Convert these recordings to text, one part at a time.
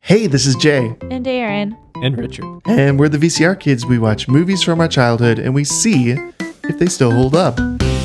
Hey, this is Jay. And Aaron. And Richard. And we're the VCR kids. We watch movies from our childhood and we see if they still hold up.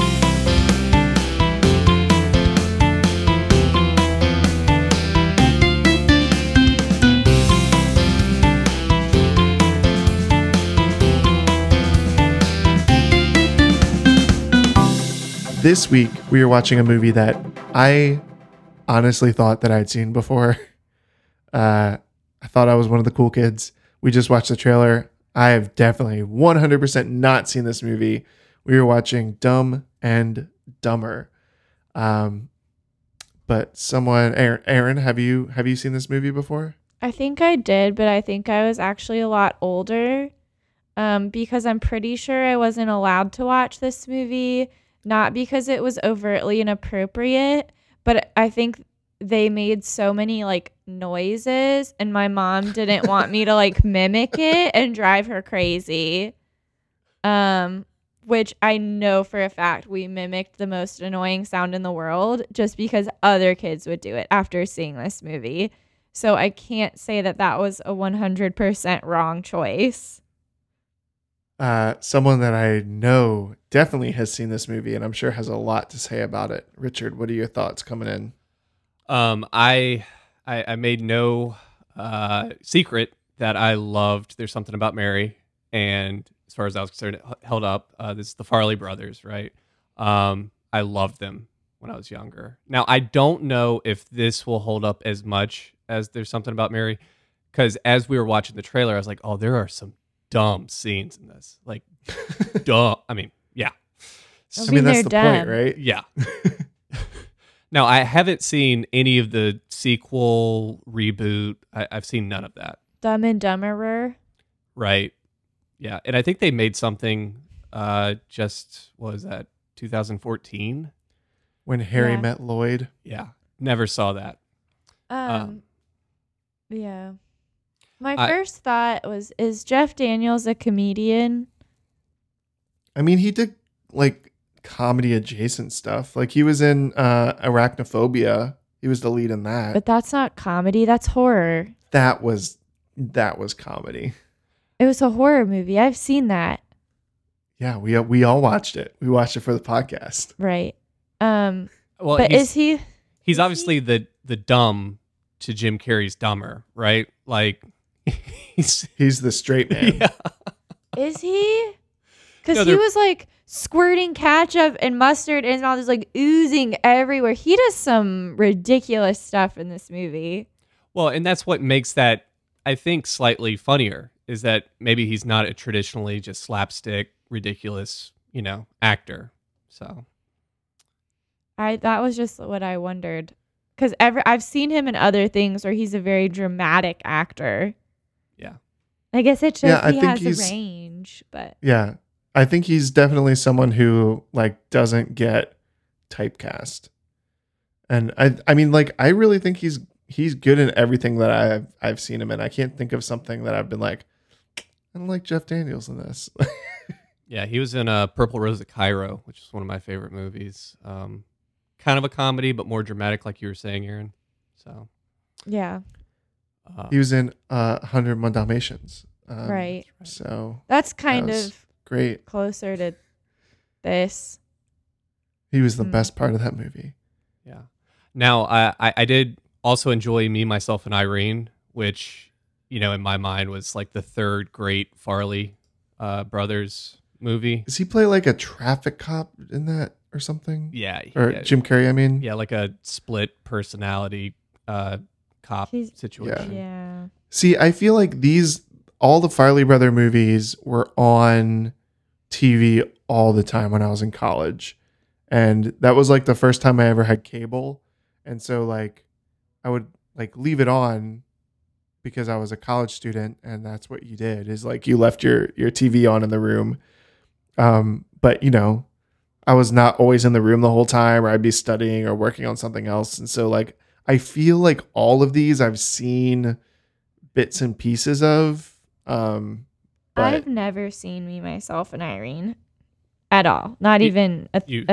This week, we are watching a movie that I honestly thought that I'd seen before. I thought I was one of the cool kids. We just watched the trailer. I have definitely 100% not seen this movie. We were watching Dumb and Dumber. But someone, Aaron, have you seen this movie before? I think I did, but I think I was actually a lot older because I'm pretty sure I wasn't allowed to watch this movie. Not because it was overtly inappropriate, but I think they made so many like noises and my mom didn't want me to like mimic it and drive her crazy. Which I know for a fact we mimicked the most annoying sound in the world just because other kids would do it after seeing this movie. So I can't say that that was a 100% wrong choice. Someone that I know definitely has seen this movie and I'm sure has a lot to say about it. Richard, what are your thoughts coming in? I made no secret that I loved There's Something About Mary, and as far as I was concerned, it held up. This is the Farley brothers, right? I loved them when I was younger. Now, I don't know if this will hold up as much as There's Something About Mary, because as we were watching the trailer, I was like, oh, there are some dumb scenes in this. Like, dumb. I mean, yeah. I mean, that's the point, right? Yeah. Now, I haven't seen any of the sequel, reboot. I've seen none of that. Dumb and Dumberer. Right. Yeah. And I think they made something just, what was that, 2014? When Harry met Lloyd. Yeah. Never saw that. Yeah. My first thought was, is Jeff Daniels a comedian? I mean, he did like comedy adjacent stuff. Like he was in Arachnophobia. He was the lead in that. But that's not comedy. That's horror. That was comedy. It was a horror movie. I've seen that. Yeah, we all watched it. We watched it for the podcast. Right. Well, but he's obviously the dumb to Jim Carrey's Dumber, right? Like he's the straight man. Yeah. Is he? Because he was like squirting ketchup and mustard and all this like oozing everywhere. He does some ridiculous stuff in this movie. Well, and that's what makes that, I think, slightly funnier, is that maybe he's not a traditionally just slapstick, ridiculous, actor. So that was just what I wondered. Because I've seen him in other things where he's a very dramatic actor. Yeah. I guess it shows he has he's a range, but yeah. I think he's definitely someone who like doesn't get typecast. And I mean, like, I really think he's good in everything that I've seen him in. I can't think of something that I've been like, I don't like Jeff Daniels in this. Yeah, he was in Purple Rose of Cairo, which is one of my favorite movies. Kind of a comedy, but more dramatic, like you were saying, Aaron. So, yeah. He was in 101 Dalmatians. Right. So that's kind of great. Closer to this. He was the best part of that movie. Yeah. Now, I did also enjoy Me, Myself, and Irene, which, in my mind was like the third great Farley brothers movie. Does he play like a traffic cop in that or something? Yeah. Or Jim Carrey, I mean? Yeah, like a split personality cop situation. Yeah. See, I feel like all the Farley brother movies were on TV all the time when I was in college. And that was like the first time I ever had cable. And so like I would like leave it on because I was a college student and that's what you did is like you left your TV on in the room. But I was not always in the room the whole time or I'd be studying or working on something else. And so like I feel like all of these I've seen bits and pieces of. I've never seen Me, Myself, and Irene at all. Not even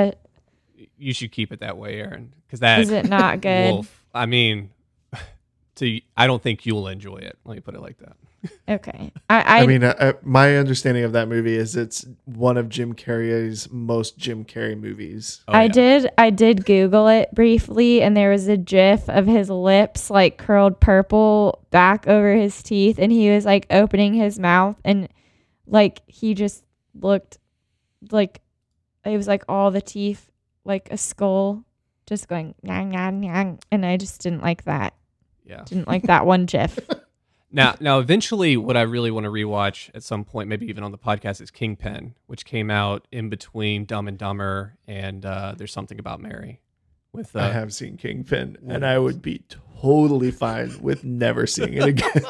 you should keep it that way, Aaron, because that is it not good. Wolf, I mean, I don't think you'll enjoy it. Let me put it like that. Okay. I mean, my understanding of that movie is it's one of Jim Carrey's most Jim Carrey movies. Oh, I yeah. did Google it briefly, and there was a GIF of his lips like curled purple back over his teeth, and he was like opening his mouth, and like he just looked like it was like all the teeth, like a skull, just going yang yang yang, and I just didn't like that. Yeah. Didn't like that one GIF. Now, eventually, what I really want to rewatch at some point, maybe even on the podcast, is Kingpin, which came out in between Dumb and Dumber and There's Something About Mary. With I have seen Kingpin, and I would be totally fine with never seeing it again.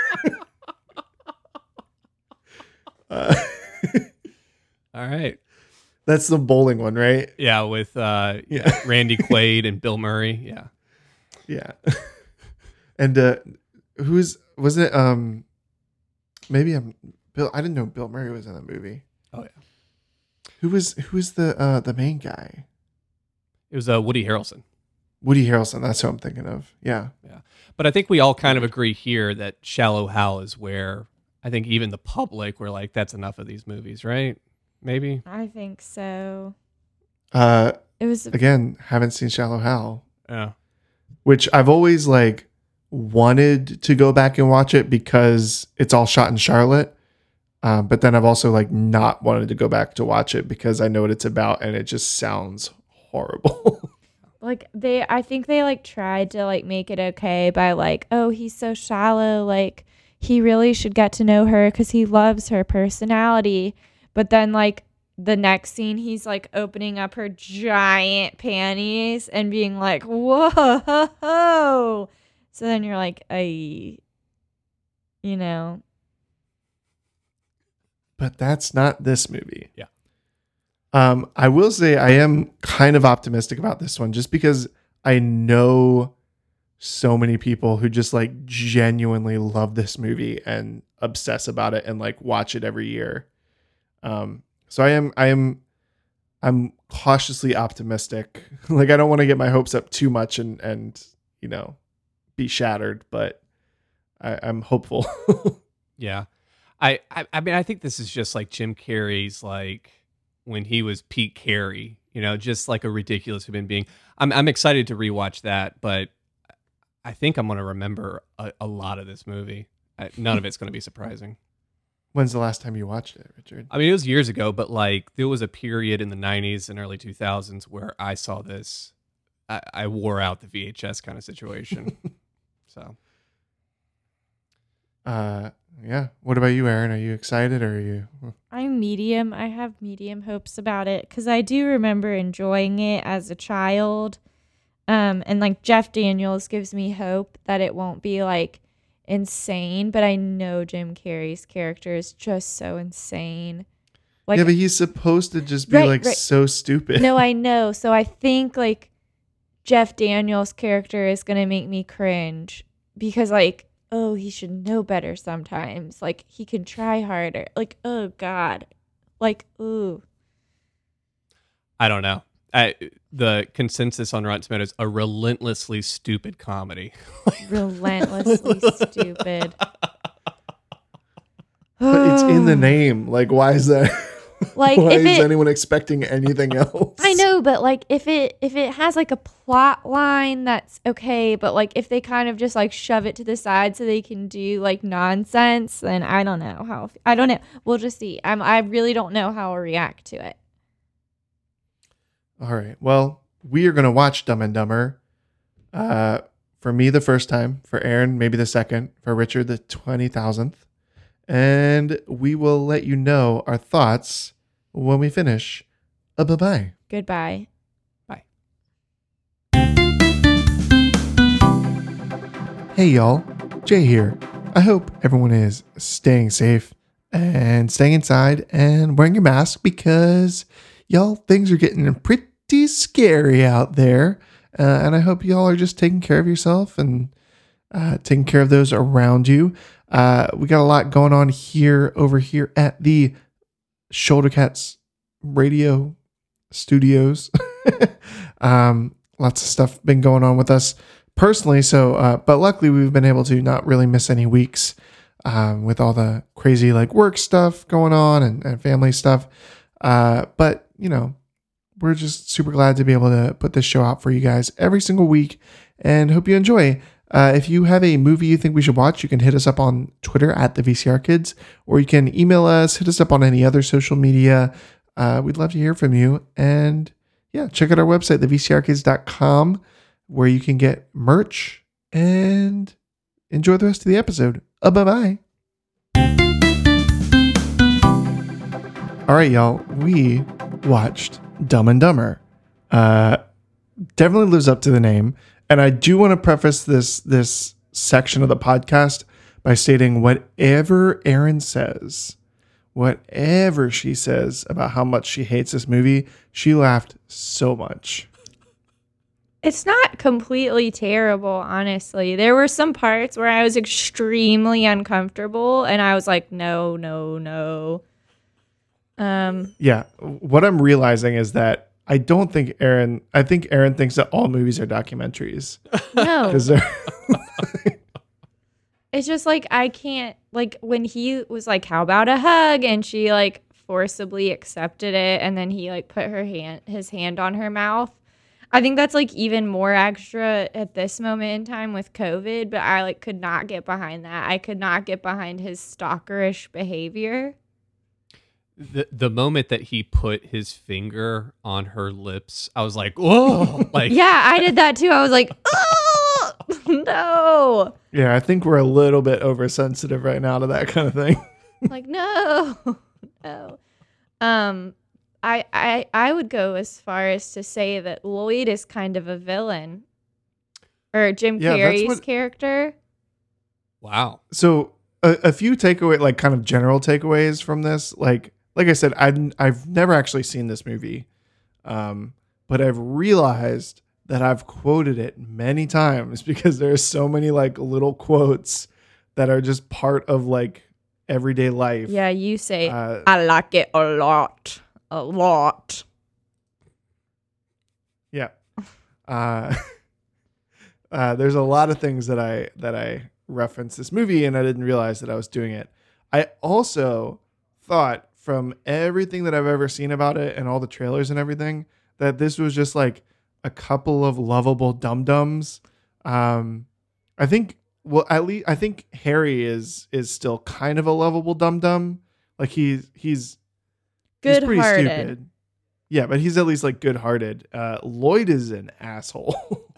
all right, That's the bowling one, right? yeah, with Randy Quaid and Bill Murray, yeah. Yeah. And was it maybe Bill, I didn't know Bill Murray was in that movie. Oh yeah, Who was the main guy? it was Woody Harrelson. Woody Harrelson, that's who I'm thinking of. Yeah. Yeah, but I think we all kind of agree here that Shallow Hal is where I think even the public were like, that's enough of these movies, right? Maybe. I think so. It was again, haven't seen Shallow Hal, Yeah. which I've always like wanted to go back and watch it because it's all shot in Charlotte. But then I've also like not wanted to go back to watch it because I know what it's about and it just sounds horrible. like I think they like tried to like make it okay by like, oh, he's so shallow, like he really should get to know her because he loves her personality. But then like the next scene, he's like opening up her giant panties and being like, whoa. So then you're like, But that's not this movie. Yeah. I will say I am kind of optimistic about this one just because I know so many people who just like genuinely love this movie and obsess about it and like watch it every year. So I'm cautiously optimistic. Like I don't want to get my hopes up too much and be shattered, but I'm hopeful. Yeah. I mean, I think this is just like Jim Carrey's, like when he was Pete Carey, just like a ridiculous human being. I'm excited to rewatch that, but I think I'm going to remember a lot of this movie. None of it's going to be surprising. When's the last time you watched it, Richard? I mean, it was years ago, but like there was a period in the 90s and early 2000s where I saw this. I wore out the VHS kind of situation. So. Yeah. What about you, Aaron? Are you excited or are you? I'm medium. I have medium hopes about it because I do remember enjoying it as a child. And like Jeff Daniels gives me hope that it won't be like insane, but I know Jim Carrey's character is just so insane. Like, yeah, but he's supposed to just be right. so stupid. No, I know. So I think like Jeff Daniels' character is going to make me cringe because like, oh, he should know better sometimes. Like he can try harder. Like, oh God. Like, ooh. I don't know. The consensus on Rotten Tomatoes, a relentlessly stupid comedy. Relentlessly stupid. But it's in the name. Like, why is that? Like, why if is anyone expecting anything else? I know, but like, if it has like a plot line, that's okay. But like, if they kind of just like shove it to the side so they can do like nonsense, then I don't know how. I don't know. We'll just see. I really don't know how I'll react to it. All right. Well, we are going to watch Dumb and Dumber. For me, the first time. For Aaron, maybe the second. For Richard, the 20,000th. And we will let you know our thoughts when we finish. Bye-bye. Goodbye. Bye. Hey, y'all. Jay here. I hope everyone is staying safe and staying inside and wearing your mask because, y'all, things are getting pretty scary out there. And I hope y'all are just taking care of yourself and taking care of those around you. We got a lot going on over here at the Shoulder Cats radio studios. Lots of stuff been going on with us, personally. So, but luckily we've been able to not really miss any weeks with all the crazy like work stuff going on and family stuff. But you know, we're just super glad to be able to put this show out for you guys every single week and hope you enjoy. If you have a movie you think we should watch, you can hit us up on Twitter at the VCR Kids, or you can email us, hit us up on any other social media. We'd love to hear from you. And yeah, check out our website, thevcrkids.com, where you can get merch and enjoy the rest of the episode. Bye-bye. All right, y'all. We watched Dumb and Dumber. Definitely lives up to the name. And I do want to preface this section of the podcast by stating whatever Erin says, whatever she says about how much she hates this movie, she laughed so much. It's not completely terrible, honestly. There were some parts where I was extremely uncomfortable, and I was like, no, no, no. Yeah, what I'm realizing is that I think Erin thinks that all movies are documentaries. No. 'Cause they're It's just like I can't, like when he was like, how about a hug? And she like forcibly accepted it, and then he like put his hand on her mouth. I think that's like even more extra at this moment in time with COVID, but I like could not get behind that. I could not get behind his stalkerish behavior. The moment that he put his finger on her lips, I was like, whoa. Like, Yeah, I did that too. I was like, oh, no. Yeah, I think we're a little bit oversensitive right now to that kind of thing. Like, no. No. I would go as far as to say that Lloyd is kind of a villain. Or Jim Carrey's character. wow. So a few takeaway, like kind of general takeaways from this, like I said, I've never actually seen this movie, but I've realized that I've quoted it many times because there's so many like little quotes that are just part of like everyday life. Yeah, you say, I like it a lot. A lot. Yeah. There's a lot of things that I reference this movie, and I didn't realize that I was doing it. I also thought from everything that I've ever seen about it and all the trailers and everything that this was just like a couple of lovable dum-dums. I think Harry is still kind of a lovable dum-dum. Like he's pretty Good-hearted. stupid. Yeah, but he's at least like good-hearted. Lloyd is an asshole.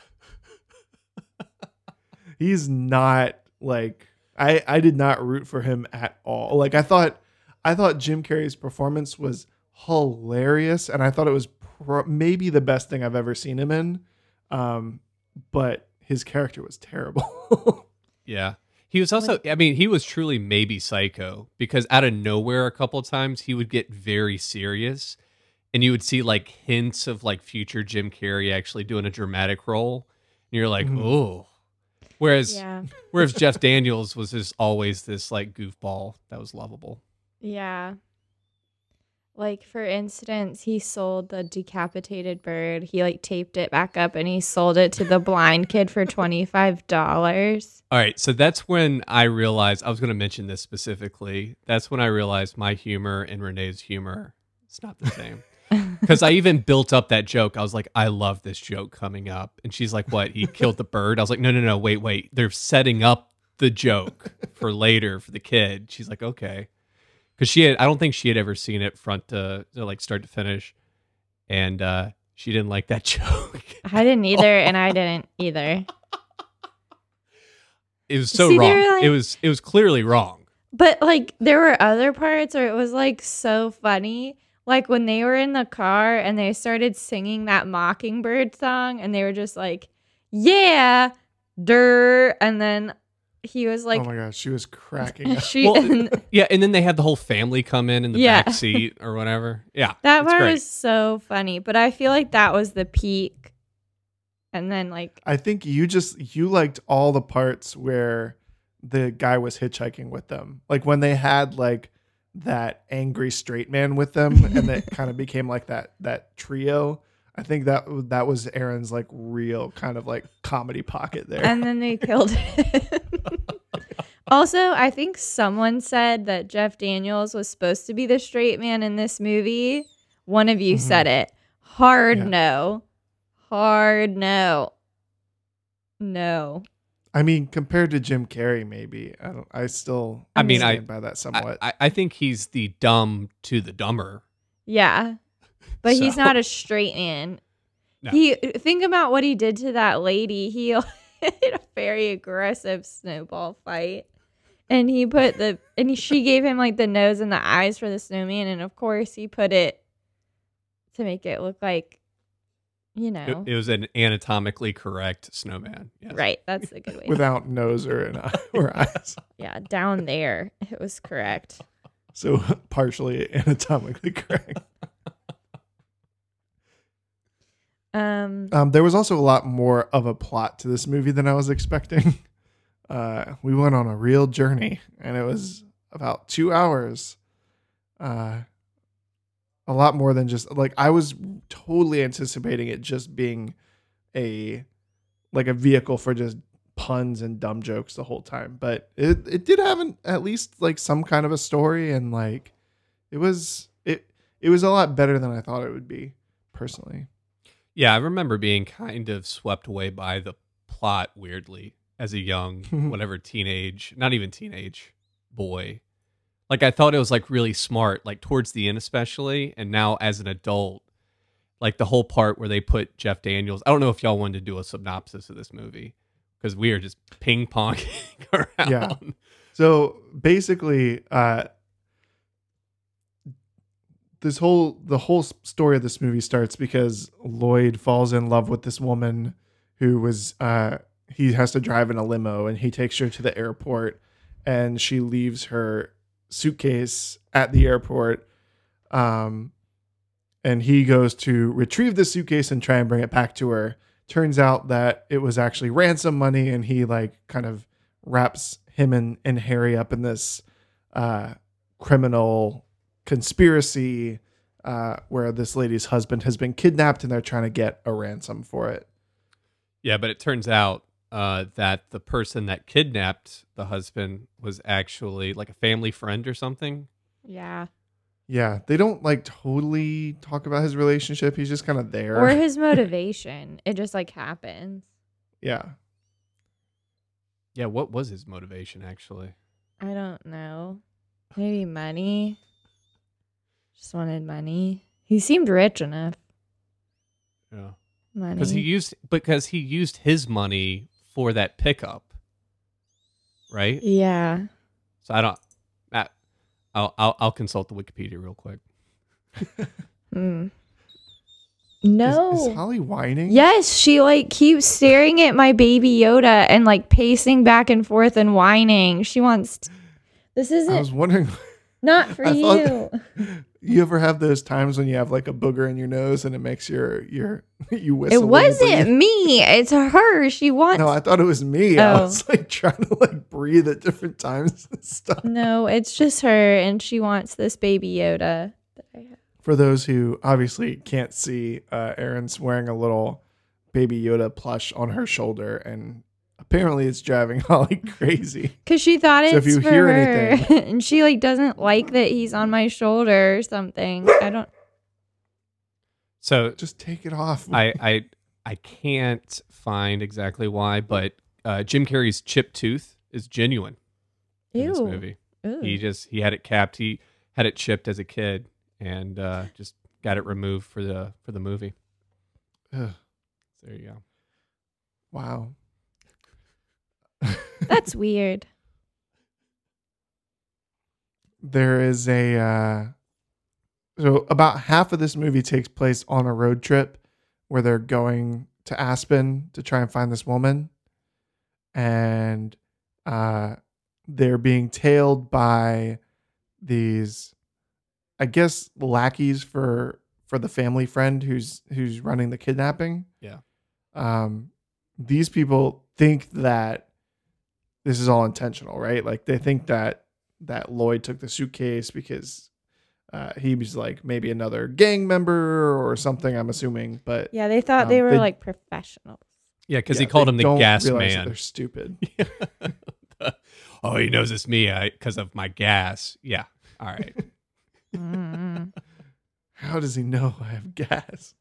He's not like I did not root for him at all. Like I thought Jim Carrey's performance was hilarious, and I thought it was maybe the best thing I've ever seen him in. But his character was terrible. Yeah. He was also, I mean, he was truly maybe psycho because out of nowhere a couple of times he would get very serious and you would see like hints of like future Jim Carrey actually doing a dramatic role. And you're like, oh. Whereas Jeff Daniels was just always this like goofball that was lovable. Yeah. Like, for instance, he sold the decapitated bird. He, like, taped it back up and he sold it to the blind kid for $25. All right. So that's when I realized, I was going to mention this specifically. That's when I realized my humor and Renee's humor, it's not the same. Because I even built up that joke. I was like, I love this joke coming up. And she's like, what? He killed the bird? I was like, no, wait. They're setting up the joke for later for the kid. She's like, okay. Because I don't think she had ever seen it front to like start to finish, and she didn't like that joke. I didn't either, and I didn't either. It was so wrong. Like, it was clearly wrong. But like there were other parts where it was like so funny, like when they were in the car and they started singing that Mockingbird song, and they were just like, "Yeah, der," and then. He was like, oh my gosh, she was cracking up. Yeah, and then they had the whole family come in the back seat or whatever. Yeah, that part was so funny, but I feel like that was the peak. And then like, I think you liked all the parts where the guy was hitchhiking with them, like when they had like that angry straight man with them, and that kind of became like that trio. I think that was Aaron's like real kind of like comedy pocket there. And then they killed him. Also, I think someone said that Jeff Daniels was supposed to be the straight man in this movie. One of you said it. Hard Yeah. no. Hard no. No. I mean, compared to Jim Carrey, maybe I still stand by that somewhat. I think he's the dumb to the dumber. Yeah. But he's So- not a straight man. No. Think about what he did to that lady. He had a very aggressive snowball fight. And she gave him like the nose and the eyes for the snowman. And of course he put it to make it look like, you know. It was an anatomically correct snowman. Yes. Right. That's the good way. Without nose or eyes. Yeah. Down there. It was correct. So partially anatomically correct. There was also a lot more of a plot to this movie than I was expecting. We went on a real journey, and it was about 2 hours. A lot more than just like I was totally anticipating it just being a vehicle for just puns and dumb jokes the whole time, but it did have at least like some kind of a story, and like it was a lot better than I thought it would be personally. Yeah, I remember being kind of swept away by the plot weirdly as a young, not even teenage boy. Like I thought it was like really smart, like towards the end especially, and now as an adult, like the whole part where they put Jeff Daniels. I don't know if y'all wanted to do a synopsis of this movie because we are just ping ponging around. Yeah. So basically, the whole story of this movie starts because Lloyd falls in love with this woman who was he has to drive in a limo, and he takes her to the airport, and she leaves her suitcase at the airport, and he goes to retrieve the suitcase and try and bring it back to her. Turns out that it was actually ransom money, and he like kind of wraps him and Harry up in this criminal conspiracy where this lady's husband has been kidnapped, and they're trying to get a ransom for it. Yeah, but it turns out that the person that kidnapped the husband was actually like a family friend or something. Yeah. Yeah, they don't like totally talk about his relationship. He's just kind of there. Or his motivation. It just like happens. Yeah. Yeah, what was his motivation actually? I don't know. Maybe money. Just wanted money. He seemed rich enough. Yeah. Money. Because he used his money for that pickup. Right? Yeah. So I don't I'll consult the Wikipedia real quick. Mm. No. Is Holly whining? Yes, she like keeps staring at my baby Yoda and like pacing back and forth and whining. She wants this I isn't was wondering. not for I you. thought- You ever have those times when you have like a booger in your nose and it makes you whistle? It when you wasn't breathe? me. It's her. She wants No, I thought it was me. I Oh. was like trying to like breathe at different times and stuff. No, it's just her and she wants this baby Yoda that I have. For those who obviously can't see, Erin's wearing a little Baby Yoda plush on her shoulder, and apparently it's driving Holly crazy. Cause she thought So if it's you for hear her, anything- and she like doesn't like that he's on my shoulder or something. I don't. So Just take it off. I can't find exactly why, but Jim Carrey's chipped tooth is genuine in this Ew. movie. Ooh. He had it capped. He had it chipped as a kid and just got it removed for the movie. Ugh, So there you go. wow. That's weird. There is so about half of this movie takes place on a road trip where they're going to Aspen to try and find this woman, and they're being tailed by these, I guess, lackeys for the family friend who's running the kidnapping. Yeah. These people think that this is all intentional, right? Like they think that Lloyd took the suitcase because he was like maybe another gang member or something, I'm assuming. But Yeah, they thought they were they- like professionals. Yeah, because yeah, he called they him the don't gas realize that man. they're stupid. Oh, he knows it's me because of my gas. Yeah. All right. Mm. How does he know I have gas?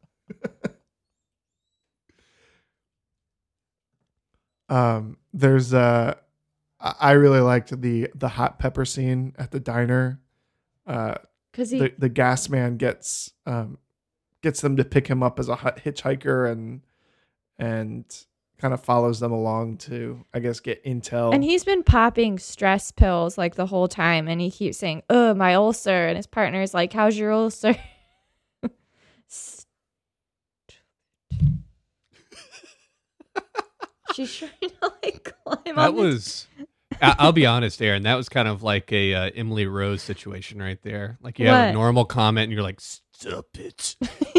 There's I really liked the hot pepper scene at the diner. Because he The gas man gets them to pick him up as a hitchhiker and kind of follows them along to, I guess, get intel. and he's been popping stress pills like the whole time, and he keeps saying, "Oh, my ulcer," and his partner's like, "How's your ulcer?" She's trying to like climb That on the was, I'll be honest, Aaron, that was kind of like a Emily Rose situation right there. Like you have What? a normal comment and you're like, stop it.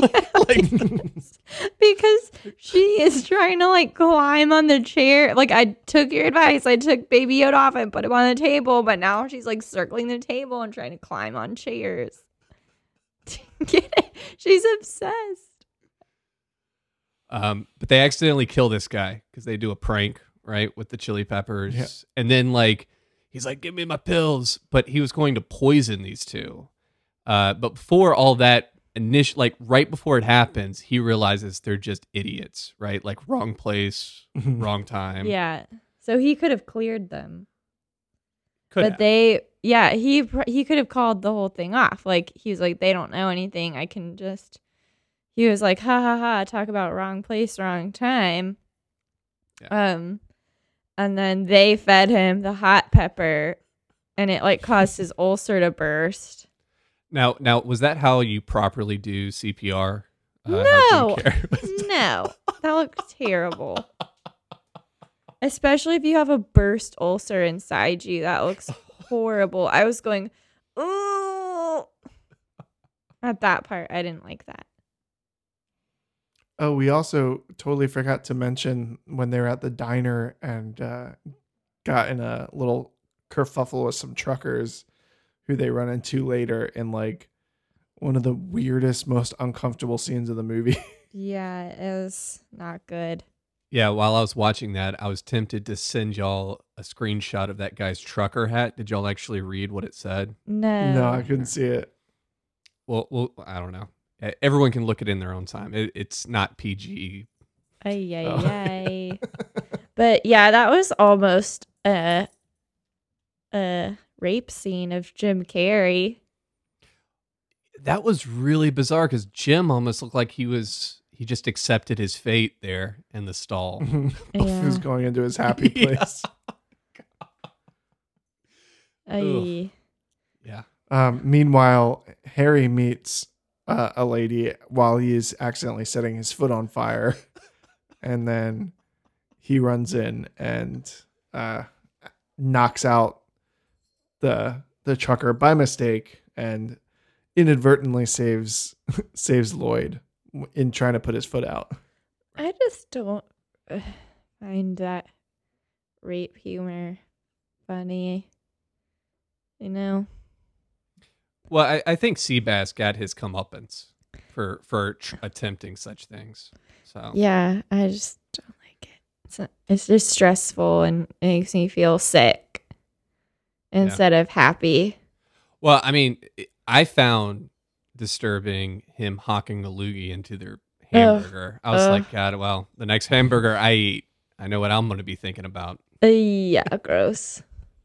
because she is trying to like climb on the chair. Like I took your advice. I took Baby Yoda off and put him on the table, but now she's like circling the table and trying to climb on chairs. Get it? She's obsessed. But they accidentally kill this guy because they do a prank, right, with the chili peppers. Yeah. And then like he's like, give me my pills. But he was going to poison these two. But before all that like right before it happens, he realizes they're just idiots, right? Like wrong place, wrong time. Yeah. So he could have cleared them. Could But have. he could have called the whole thing off. Like he's like, they don't know anything. I can just. He was like, ha ha ha, talk about wrong place, wrong time. Yeah. And then they fed him the hot pepper, and it like caused his ulcer to burst. Now, was that how you properly do CPR? No. how Jim Carrey- No, that looks terrible. Especially if you have a burst ulcer inside you, that looks horrible. I was going, ooh. At that part, I didn't like that. Oh, we also totally forgot to mention when they were at the diner and got in a little kerfuffle with some truckers who they run into later in like one of the weirdest, most uncomfortable scenes of the movie. Yeah, it was not good. Yeah, while I was watching that, I was tempted to send y'all a screenshot of that guy's trucker hat. Did y'all actually read what it said? No. No, I couldn't see it. Well, I don't know. Everyone can look it in their own time. It's not PG. Ay, ay, Oh. ay. But yeah, that was almost a rape scene of Jim Carrey. That was really bizarre because Jim almost looked like he just accepted his fate there in the stall. Yeah. Who's going into his happy Yeah. place. Ay. Yeah. Meanwhile, Harry meets a lady while he is accidentally setting his foot on fire. And then he runs in and knocks out the trucker by mistake and inadvertently saves Lloyd in trying to put his foot out. I just don't find that rape humor funny. You know? Well, I think Seabass got his comeuppance for attempting such things. So Yeah, I just don't like it. It's just stressful and it makes me feel sick instead of happy. Well, I mean, I found disturbing him hawking the loogie into their hamburger. I was like, God, well, the next hamburger I eat, I know what I'm going to be thinking about. Yeah, gross.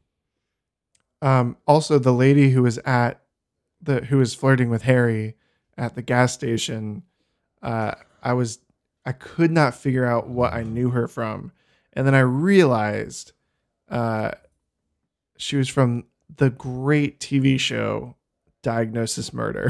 Also, the lady who was who was flirting with Harry at the gas station, I could not figure out what I knew her from, and then I realized she was from the great TV show Diagnosis Murder,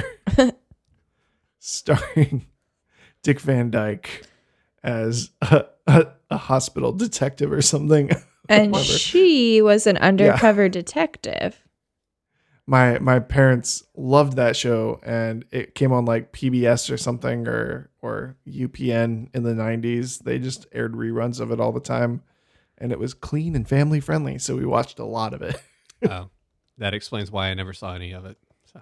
starring Dick Van Dyke as a hospital detective or something. And Whatever. she was an undercover detective. My parents loved that show, and it came on like PBS or something or UPN in the 90s. They just aired reruns of it all the time, and it was clean and family friendly, so we watched a lot of it. Oh, that explains why I never saw any of it. So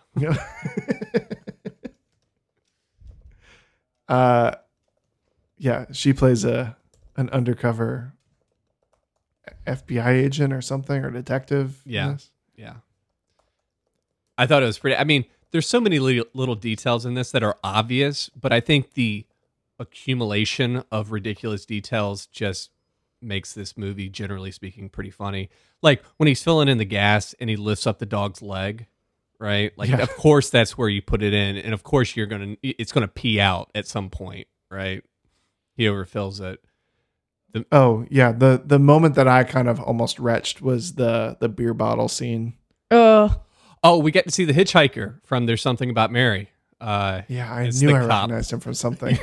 Yeah, she plays an undercover FBI agent or something, or detective. in Yeah. this. yeah, I thought it was pretty. I mean, there's so many little details in this that are obvious, but I think the accumulation of ridiculous details just makes this movie, generally speaking, pretty funny. Like when he's filling in the gas and he lifts up the dog's leg, right? Like, Yeah. of course, that's where you put it in, and of course, it's gonna pee out at some point, right? He overfills it. Oh yeah, the moment that I kind of almost retched was the beer bottle scene. Oh, Oh, we get to see the hitchhiker from There's Something About Mary. Yeah, I It's knew the I cop. recognized him from something.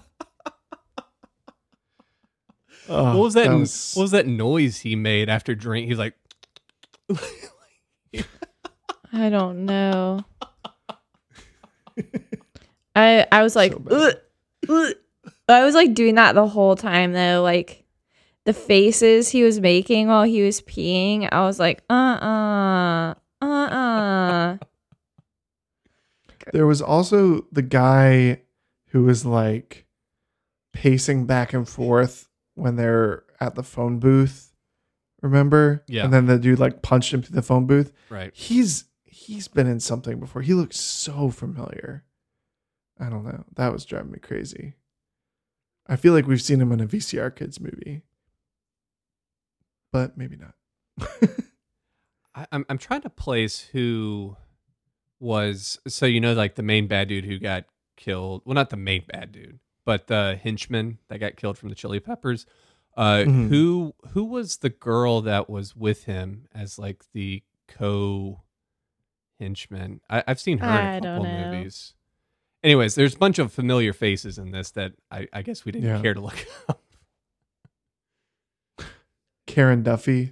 Oh, What was that? was- What was that noise he made after drink? He's like, I don't know. I was like, So bad. ugh, ugh. I was like doing that the whole time though. Like the faces he was making while he was peeing, I was like, There was also the guy who was like pacing back and forth when they're at the phone booth. Remember? Yeah. And then the dude like punched him through the phone booth. right. He's been in something before. He looks so familiar. I don't know. That was driving me crazy. I feel like we've seen him in a VCR Kids movie, but maybe not. I'm trying to place who was, so like the main bad dude who got killed. Well, not the main bad dude, but the henchman that got killed from the Chili Peppers. Mhm. Who was the girl that was with him as like the henchman? I've seen her in I a don't couple know. movies. Anyways, there's a bunch of familiar faces in this that I guess we didn't Yeah. care to look up. Karen Duffy,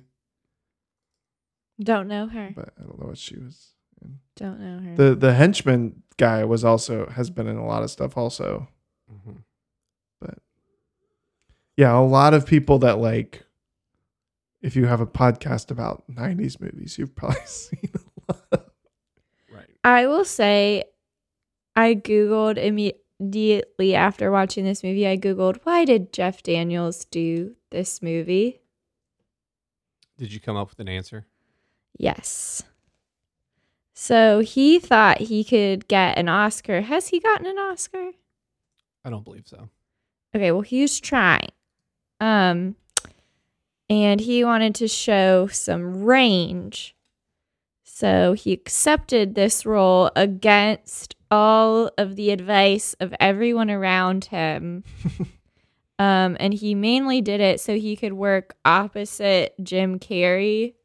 don't know her. but I don't know what she was in. Don't know her. The henchman guy has been in a lot of stuff also. Mhm. But yeah, a lot of people that like, if you have a podcast about 90s movies, you've probably seen a lot of. Right. I will say, I Googled immediately after watching this movie, I Googled, why did Jeff Daniels do this movie? Did you come up with an answer? Yes. So he thought he could get an Oscar. Has he gotten an Oscar? I don't believe so. Okay, well, he was trying. And he wanted to show some range. So he accepted this role against all of the advice of everyone around him. And he mainly did it so he could work opposite Jim Carrey.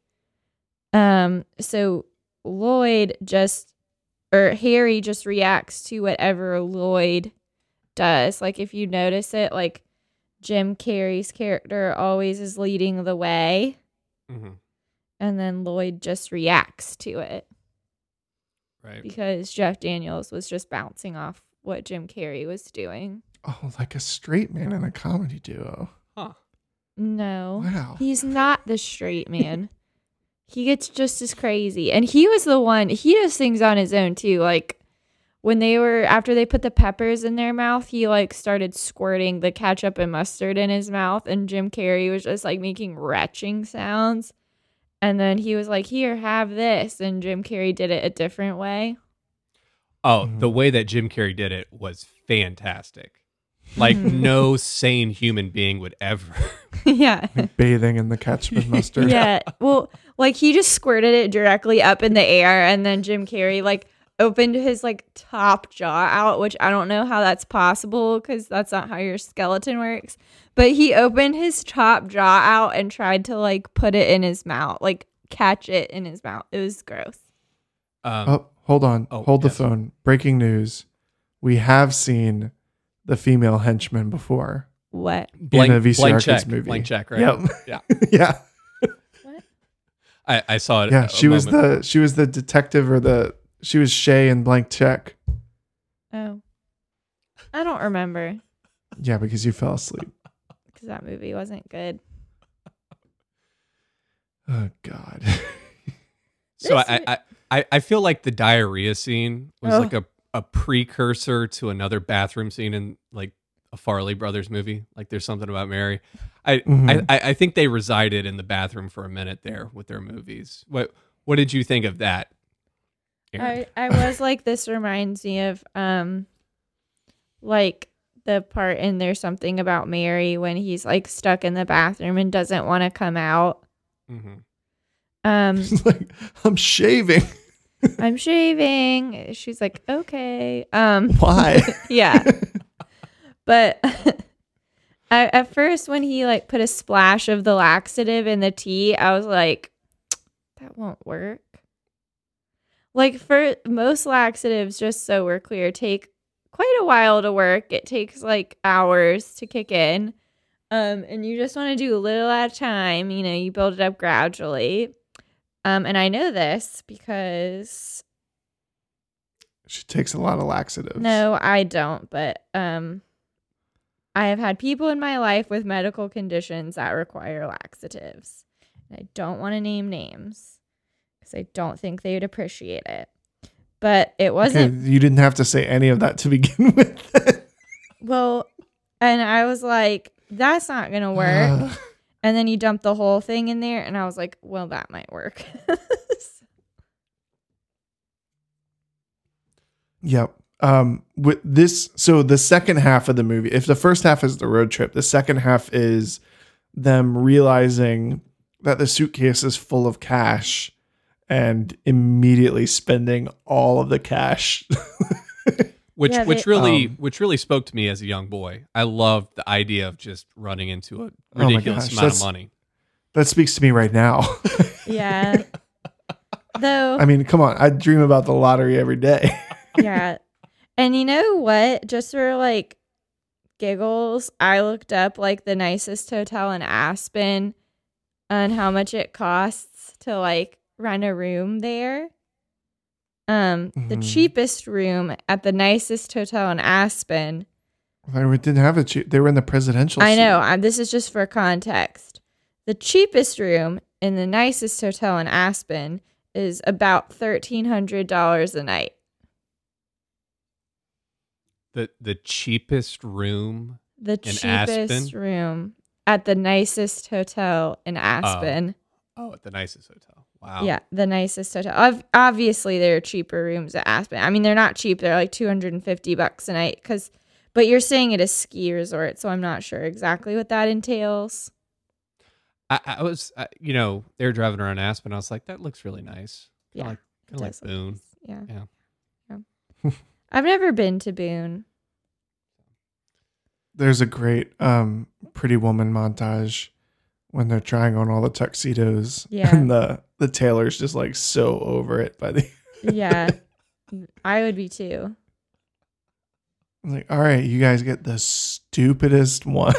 So Harry just reacts to whatever Lloyd does. Like if you notice it, like Jim Carrey's character always is leading the way, Mm-hmm. and then Lloyd just reacts to it Right. because Jeff Daniels was just bouncing off what Jim Carrey was doing. Oh, like a straight man in a comedy duo. Huh. No, Wow. he's not the straight man. He gets just as crazy. And he was the one, he does things on his own too. Like after they put the peppers in their mouth, he like started squirting the ketchup and mustard in his mouth. And Jim Carrey was just like making retching sounds. And then he was like, here, have this. And Jim Carrey did it a different way. Oh, Mhm. the way that Jim Carrey did it was fantastic. Like no sane human being would ever. Yeah. Bathing in the ketchup and mustard. Yeah. Well, like he just squirted it directly up in the air. And then Jim Carrey like opened his like top jaw out, which I don't know how that's possible because that's not how your skeleton works. But he opened his top jaw out and tried to like put it in his mouth, like catch it in his mouth. It was gross. Oh, hold on. Oh, Hold the yes. phone. Breaking news. We have seen the female henchman before. What? Blank, in a VCR blank Kids check. movie. Blank check, right? Yep. Yeah. Yeah. What? I saw it. Yeah. a She was moment. the detective, or she was Shay in Blank Check. Oh. I don't remember Yeah, because you fell asleep. because that movie wasn't good. Oh God. So This I I feel like the diarrhea scene was Oh. like a precursor to another bathroom scene in like a Farley Brothers movie. Like there's something about Mary. I think they resided in the bathroom for a minute there with their movies. What did you think of that, Aaron? I was like, this reminds me of like the part in There's Something About Mary when he's like stuck in the bathroom and doesn't want to come out. It's like, I'm shaving. I'm shaving. She's like, okay. Why? Yeah. But at first when he like put a splash of the laxative in the tea, I was like, that won't work. Like for most laxatives, just so we're clear, take quite a while to work. It takes like hours to kick in. And you just want to do a little at a time. You know, you build it up gradually. And I know this because She takes a lot of laxatives. no, I don't, but I have had people in my life with medical conditions that require laxatives. I don't want to name names because I don't think they would appreciate it. But it wasn't Okay, you didn't have to say any of that to begin with. well, and I was like, that's not gonna work. And then you dumped the whole thing in there, and I was like, well, that might work. Yep. With this, so the second half of the movie, if the first half is the road trip, the second half is them realizing that the suitcase is full of cash and immediately spending all of the cash. Which Yeah, which they- really spoke to me as a young boy. I loved the idea of just running into a my ridiculous gosh, amount of that's- money. That speaks to me right now. Yeah. Though, I mean, come on. I dream about the lottery every day. yeah. And you know what? Just for like giggles, I looked up like the nicest hotel in Aspen and how much it costs to like rent a room there. The Mhm. cheapest room at the nicest hotel in Aspen. They didn't have a cheap. They were in the presidential I suite. know. This is just for context. The cheapest room in the nicest hotel in Aspen is about $1,300 a night. The cheapest room. The In cheapest Aspen? room at the nicest hotel in Aspen. Oh, at the nicest hotel. Wow. Yeah, the nicest hotel. Obviously, there are cheaper rooms at Aspen. I mean, they're not cheap. They're like $250 a night. But you're saying it is ski resort, so I'm not sure exactly what that entails. I was, they were driving around Aspen. I was like, that looks really nice. Yeah, Kind it of like does look Boone. nice. Yeah. Yeah. I've never been to Boone. There's a great Pretty Woman montage when they're trying on all the tuxedos. Yeah. And the tailor's just like so over it by the Yeah, I would be too. I'm like, all right, you guys get the stupidest one.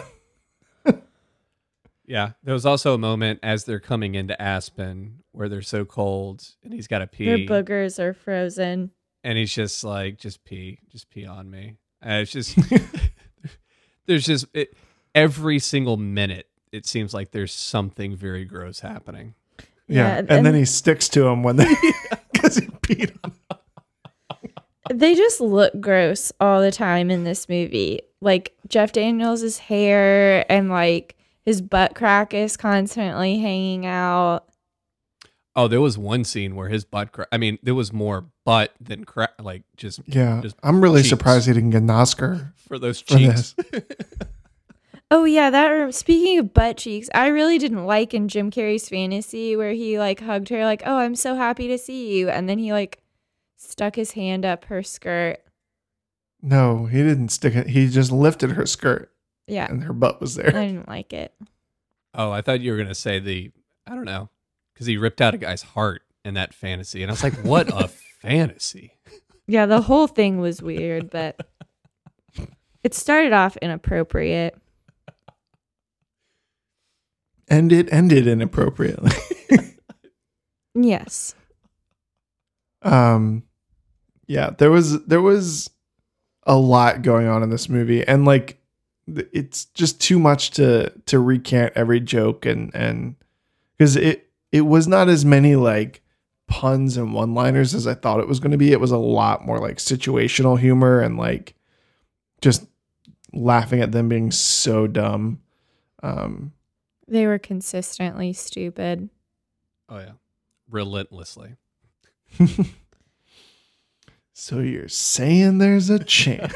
Yeah. There was also a moment as they're coming into Aspen where they're so cold and he's got to Their pee. boogers are frozen. And he's just like, just pee on me. And it's just, there's just, every single minute, it seems like there's something very gross happening. Yeah. And then he sticks to him when they, because he peed on him. They just look gross all the time in this movie. Like Jeff Daniels' hair and like his butt crack is constantly hanging out. Oh, there was one scene where his butt crack. I mean, there was more butt than crack. Like just Yeah. just I'm really cheeks. surprised he didn't get an Oscar for those for cheeks. this. Oh yeah, speaking of butt cheeks, I really didn't like in Jim Carrey's Fantasy where he like hugged her like, "Oh, I'm so happy to see you," and then he like stuck his hand up her skirt. No, he didn't stick it. He just lifted her skirt Yeah, and her butt was I there. didn't like it. Oh, I thought you were gonna say I don't know, because he ripped out a guy's heart in that fantasy, and I was like, what a fantasy. Yeah, the whole thing was weird, but it started off inappropriate. And it ended inappropriately. Yes. Yeah, there was a lot going on in this movie, and like it's just too much to recant every joke and because it was not as many like puns and one-liners as I thought it was going to be. It was a lot more like situational humor and like just laughing at them being so dumb. They were consistently stupid. Oh yeah, relentlessly. So you're saying there's a chance.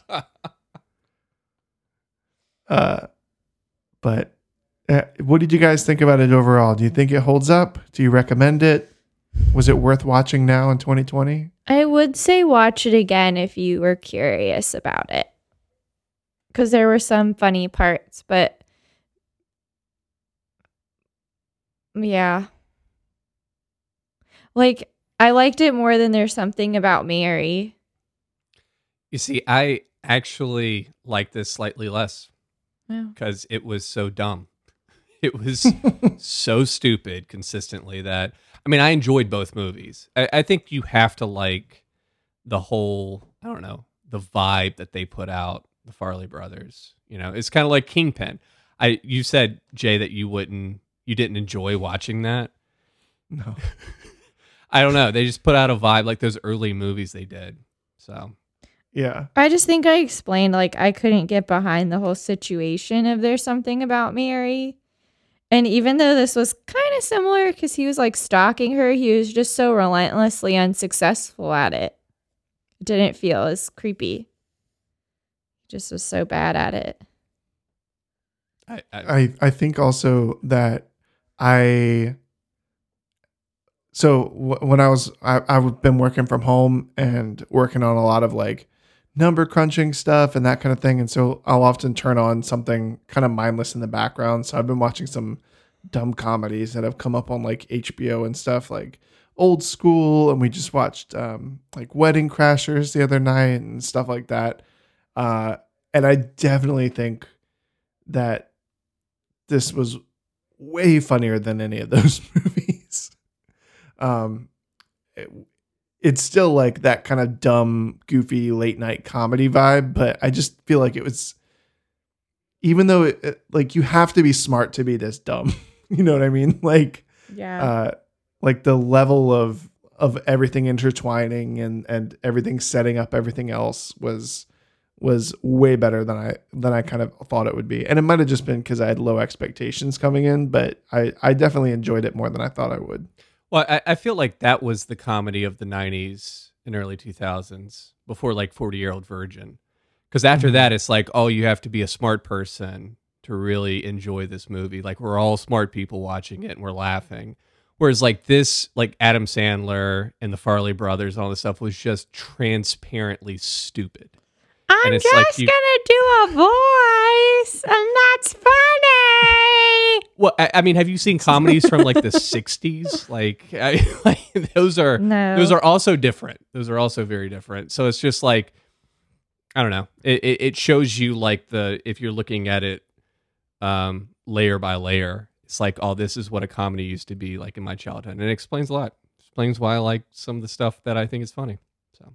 But what did you guys think about it overall? Do you think it holds up? Do you recommend it? Was it worth watching now in 2020? I would say watch it again if you were curious about it. Because there were some funny parts, but yeah. Like, I liked it more than There's Something About Mary. You see, I actually like this slightly less Yeah. because it was so dumb. It was so stupid consistently that, I mean, I enjoyed both movies. I think you have to like the whole, I don't know, the vibe that they put out, the Farley brothers. You know, it's kind of like Kingpin. You said, Jay, that you didn't enjoy watching that. No. I don't know. They just put out a vibe like those early movies they did. So Yeah. I just think I explained, like, I couldn't get behind the whole situation of There's Something About Mary. And even though this was kind of similar because he was like stalking her, he was just so relentlessly unsuccessful at it. It didn't feel as creepy. He just was so bad at it. I think also that when I've been working from home and working on a lot of like number crunching stuff and that kind of thing. And so I'll often turn on something kind of mindless in the background. So I've been watching some dumb comedies that have come up on like HBO and stuff, like Old School. And we just watched like Wedding Crashers the other night and stuff like that. And I definitely think that this was way funnier than any of those movies. It's still like that kind of dumb, goofy late night comedy vibe, but I just feel like it was, even though it like you have to be smart to be this dumb, you know what I mean? Like, Yeah. Like the level of everything intertwining and everything setting up everything else was way better than I kind of thought it would be. And it might have just been because I had low expectations coming in, but I definitely enjoyed it more than I thought I would. Well, I feel like that was the comedy of the 90s and early 2000s before like 40-Year-Old Virgin. Because after that, it's like, oh, you have to be a smart person to really enjoy this movie. Like we're all smart people watching it and we're laughing. Whereas like this, like Adam Sandler and the Farley brothers and all this stuff was just transparently stupid. I'm it's just like gonna do a voice, and that's funny. Well, I mean, have you seen comedies from like the 60s? Like those are also different. Those are also very different. So it's just like, I don't know. It shows you like if you're looking at it layer by layer, it's like, oh, this is what a comedy used to be like in my childhood. And it explains a lot. It explains why I like some of the stuff that I think is funny. So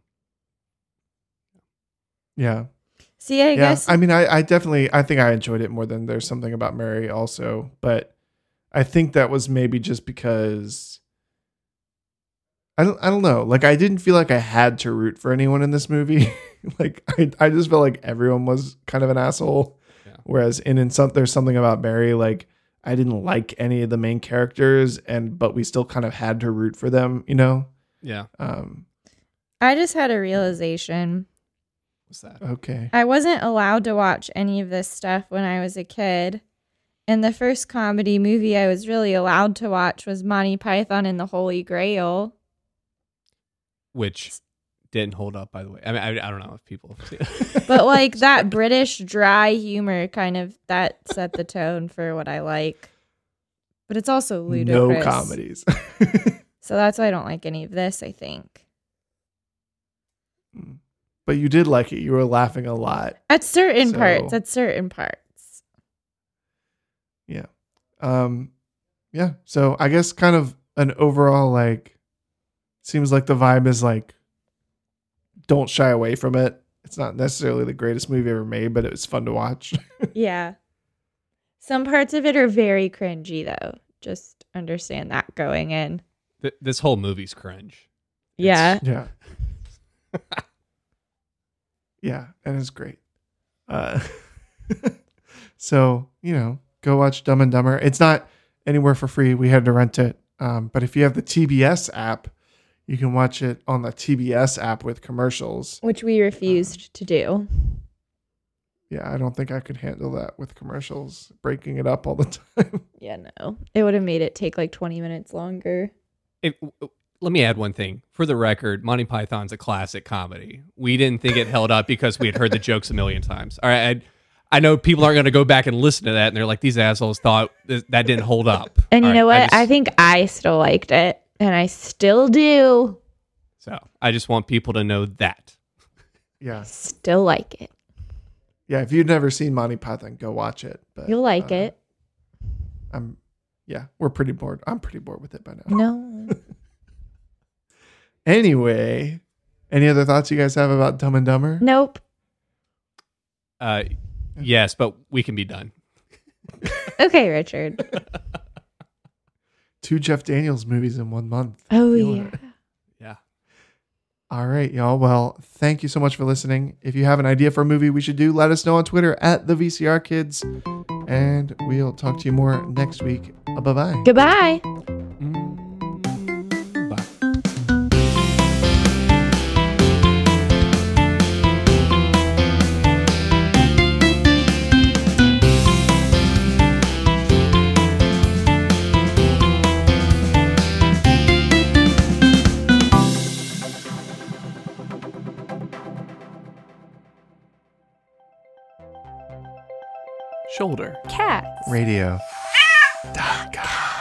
yeah. See, I guess. I mean, I definitely, I think I enjoyed it more than There's Something About Mary also, but I think that was maybe just because I don't know. Like, I didn't feel like I had to root for anyone in this movie. Like, I just felt like everyone was kind of an asshole. Yeah. Whereas There's Something About Mary, like, I didn't like any of the main characters, but we still kind of had to root for them, you know? Yeah. I just had a realization. What's that? Okay. I wasn't allowed to watch any of this stuff when I was a kid. And the first comedy movie I was really allowed to watch was Monty Python and the Holy Grail. Which didn't hold up, by the way. I mean, I don't know if people have seen it. But like that British dry humor kind of, that set the tone for what I like. But it's also ludicrous. No comedies. So that's why I don't like any of this, I think. But you did like it. You were laughing a lot. At certain parts. Yeah. Yeah. So I guess kind of an overall, like, seems like the vibe is like, don't shy away from it. It's not necessarily the greatest movie ever made, but it was fun to watch. Yeah. Some parts of it are very cringy, though. Just understand that going in. This whole movie's cringe. Yeah. Yeah. Yeah, and it's great. So, go watch Dumb and Dumber. It's not anywhere for free. We had to rent it. But if you have the TBS app, you can watch it on the TBS app with commercials. Which we refused to do. Yeah, I don't think I could handle that with commercials, breaking it up all the time. Yeah, no. It would have made it take like 20 minutes longer. Let me add one thing. For the record, Monty Python's a classic comedy. We didn't think it held up because we had heard the jokes a million times. All right, I know people aren't going to go back and listen to that, and they're like, these assholes thought that didn't hold up. And you All know right, what? I think I still liked it, and I still do. So I just want people to know that. Yeah. Still like it. Yeah, if you've never seen Monty Python, go watch it. But You'll like it. We're pretty bored. I'm pretty bored with it by now. No. Anyway, any other thoughts you guys have about Dumb and Dumber? Nope. Yes, but we can be done. Okay, Richard. 2 Jeff Daniels movies in 1 month. Oh, Feeling yeah. it. Yeah. All right, y'all. Well, thank you so much for listening. If you have an idea for a movie we should do, let us know on Twitter at the VCR Kids. And we'll talk to you more next week. Bye-bye. Goodbye. Bye. Shoulder. Cats. Radio.com.